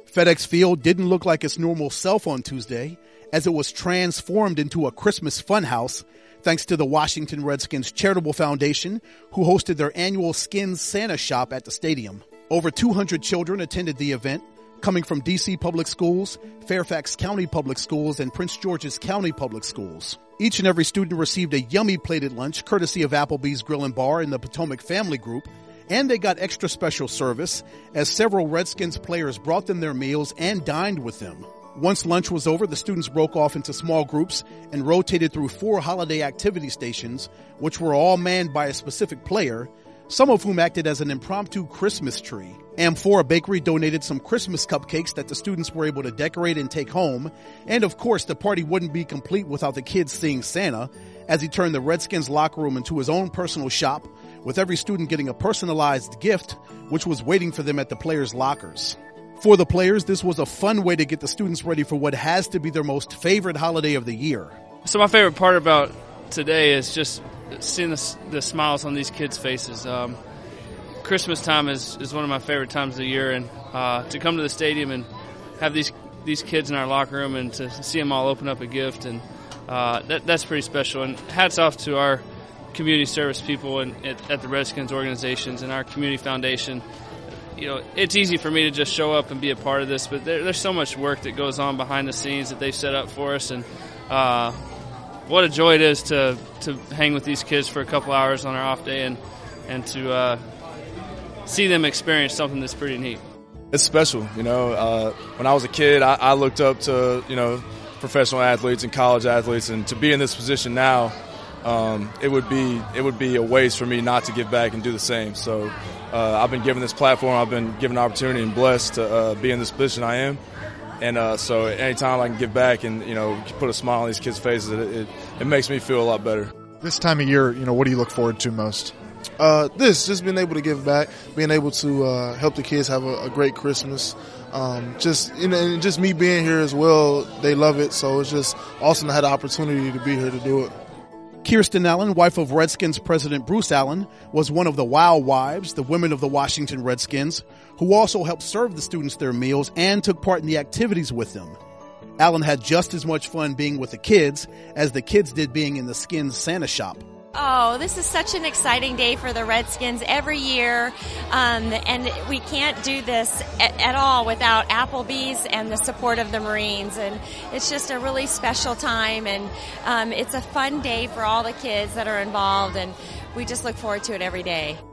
FedEx Field didn't look like its normal self on Tuesday, as it was transformed into a Christmas funhouse thanks to the Washington Redskins Charitable Foundation, who hosted their annual Skins Santa shop at the stadium. Over 200 children attended the event, coming from D.C. Public Schools, Fairfax County Public Schools, and Prince George's County Public Schools. Each and every student received a yummy plated lunch courtesy of Applebee's Grill and Bar in the Potomac Family Group, and they got extra special service as several Redskins players brought them their meals and dined with them. Once lunch was over, the students broke off into small groups and rotated through 4 holiday activity stations, which were all manned by a specific player, some of whom acted as an impromptu Christmas tree. Amphora Bakery donated some Christmas cupcakes that the students were able to decorate and take home. And of course, the party wouldn't be complete without the kids seeing Santa, as he turned the Redskins locker room into his own personal shop, with every student getting a personalized gift, which was waiting for them at the players' lockers. For the players, this was a fun way to get the students ready for what has to be their most favorite holiday of the year. So my favorite part about today is just seeing the smiles on these kids' faces. Christmas time is one of my favorite times of the year, and to come to the stadium and have these kids in our locker room and to see them all open up a gift, and that's pretty special. And hats off to our community service people at the Redskins organizations and our community foundation. You know, it's easy for me to just show up and be a part of this, but there's so much work that goes on behind the scenes that they've set up for us, and what a joy it is to hang with these kids for a couple hours on our off day and to see them experience something that's pretty neat. It's special, you know. When I was a kid, I looked up to, you know, professional athletes and college athletes, and to be in this position now, it would be a waste for me not to give back and do the same. So I've been given this platform, I've been given an opportunity and blessed to be in this position I am. And so anytime I can give back and, you know, put a smile on these kids' faces, it makes me feel a lot better. This time of year, you know, what do you look forward to most? Just being able to give back, being able to help the kids have a great Christmas. Just, you know, and just me being here as well, they love it. So it's just awesome to have the opportunity to be here to do it. Kirsten Allen, wife of Redskins president Bruce Allen, was one of the WOW Wives, the women of the Washington Redskins, who also helped serve the students their meals and took part in the activities with them. Allen had just as much fun being with the kids as the kids did being in the Skins Santa shop. Oh, this is such an exciting day for the Redskins every year, and we can't do this at all without Applebee's and the support of the Marines, and it's just a really special time, and it's a fun day for all the kids that are involved, and we just look forward to it every day.